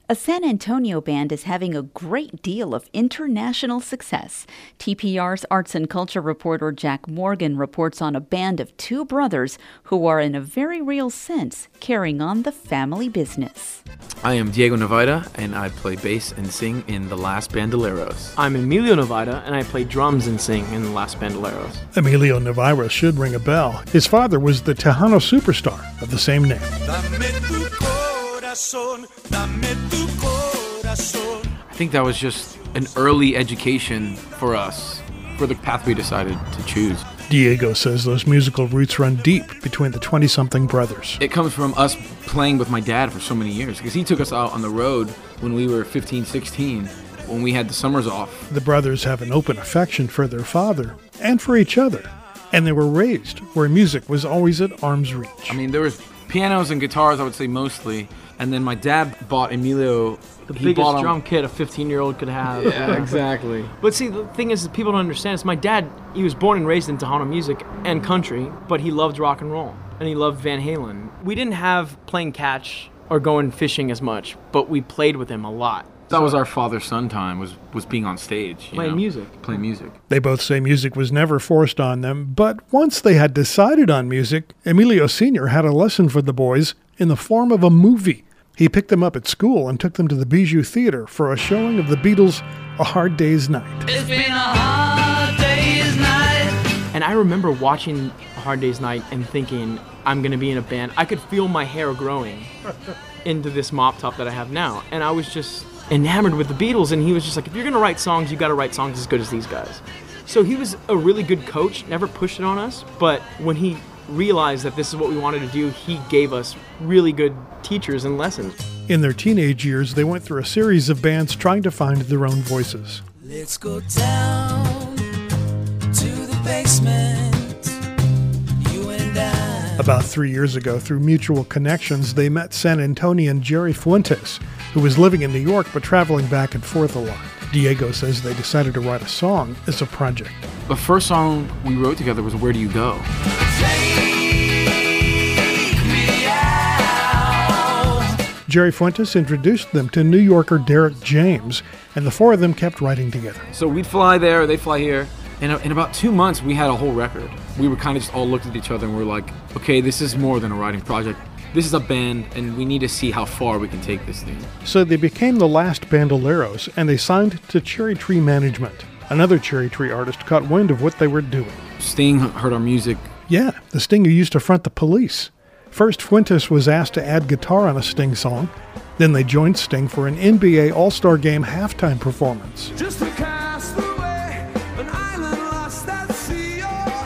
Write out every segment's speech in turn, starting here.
A San Antonio band is having a great deal of international success. TPR's arts and culture reporter Jack Morgan reports on a band of two brothers who are, in a very real sense, carrying on the family business. I am Diego Navaida, and I play bass and sing in The Last Bandoleros. I'm Emilio Navaida, and I play drums and sing in The Last Bandoleros. Emilio Navaida should ring a bell. His father was the Tejano superstar of the same name. I think that was just an early education for us, for the path we decided to choose. Diego says those musical roots run deep between the 20-something brothers. It comes from us playing with my dad for so many years, because he took us out on the road when we were 15, 16, when we had the summers off. The brothers have an open affection for their father and for each other, and they were raised where music was always at arm's reach. I mean, there was pianos and guitars, I would say, mostly. And then my dad bought Emilio the biggest drum kit a 15-year-old could have. Yeah, exactly. But see, the thing is, people don't understand is my dad, he was born and raised in Tejano music and country, but he loved rock and roll, and he loved Van Halen. We didn't have playing catch or going fishing as much, but we played with him a lot. That was our father-son time, was being on stage. Playing music. Playing music. They both say music was never forced on them, but once they had decided on music, Emilio Sr. had a lesson for the boys in the form of a movie. He picked them up at school and took them to the Bijou Theater for a showing of the Beatles' A Hard Day's Night. It's been a hard day's night. And I remember watching A Hard Day's Night and thinking, I'm going to be in a band. I could feel my hair growing into this mop top that I have now. And I was just enamored with the Beatles, and he was just like, if you're going to write songs, you got to write songs as good as these guys. So he was a really good coach, never pushed it on us, but when he realized that this is what we wanted to do, he gave us really good teachers and lessons. In their teenage years, they went through a series of bands trying to find their own voices. Let's go down to the basement, you and I. About 3 years ago, through mutual connections, they met San Antonian Jerry Fuentes, who was living in New York but traveling back and forth a lot. Diego says they decided to write a song as a project. The first song we wrote together was Where Do You Go? Jerry Fuentes introduced them to New Yorker Derek James, and the four of them kept writing together. So we'd fly there, they'd fly here, and in about 2 months we had a whole record. We were kind of just all looked at each other and we're like, okay, this is more than a writing project. This is a band, and we need to see how far we can take this thing. So they became the Last Bandoleros, and they signed to Cherry Tree Management. Another Cherry Tree artist caught wind of what they were doing. Sting heard our music. Yeah, the Sting who used to front the Police. First, Fuentes was asked to add guitar on a Sting song. Then they joined Sting for an NBA All-Star Game halftime performance. Just a cast away, an island lost at sea.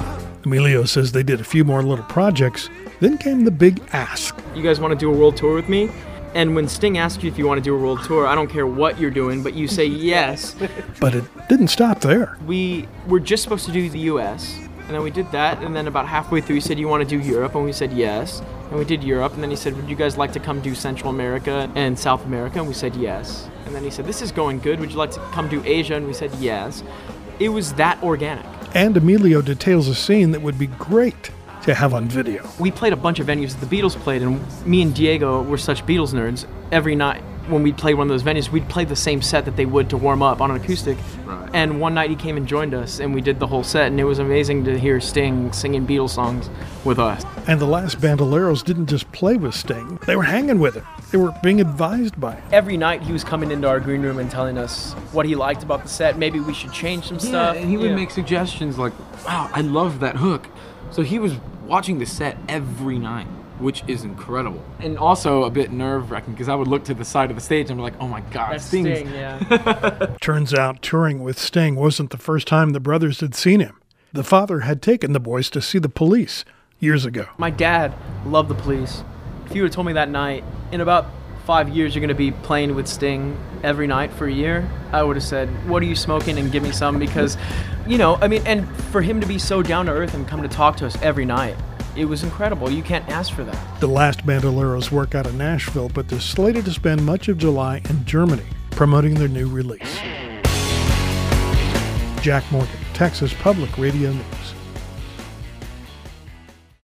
Emilio says they did a few more little projects. Then came the big ask. You guys want to do a world tour with me? And when Sting asks you if you want to do a world tour, I don't care what you're doing, but you say yes. But it didn't stop there. We were just supposed to do the U.S., and then we did that, and then about halfway through he said, you want to do Europe? And we said yes. And we did Europe, and then he said, would you guys like to come do Central America and South America? And we said yes. And then he said, this is going good. Would you like to come do Asia? And we said yes. It was that organic. And Emilio details a scene that would be great to have on video. We played a bunch of venues that the Beatles played, and me and Diego were such Beatles nerds. Every night when we'd play one of those venues, we'd play the same set that they would to warm up on an acoustic. Right. And one night he came and joined us, and we did the whole set, and it was amazing to hear Sting singing Beatles songs with us. And the Last Bandoleros didn't just play with Sting. They were hanging with him. They were being advised by him. Every night he was coming into our green room and telling us what he liked about the set. Maybe we should change some stuff. And he would make suggestions like, wow, I love that hook. So he was watching the set every night, which is incredible. And also a bit nerve-wracking, because I would look to the side of the stage and be like, oh my God, That's Sting's... Sting, yeah. Turns out touring with Sting wasn't the first time the brothers had seen him. The father had taken the boys to see the Police years ago. My dad loved the Police. If you would have told me that night, in about 5 years you're going to be playing with Sting every night for a year, I would have said, what are you smoking, and give me some, because, and for him to be so down to earth and come to talk to us every night, it was incredible. You can't ask for that. The Last Bandoleros work out of Nashville, but they're slated to spend much of July in Germany promoting their new release. Jack Morgan, Texas Public Radio News.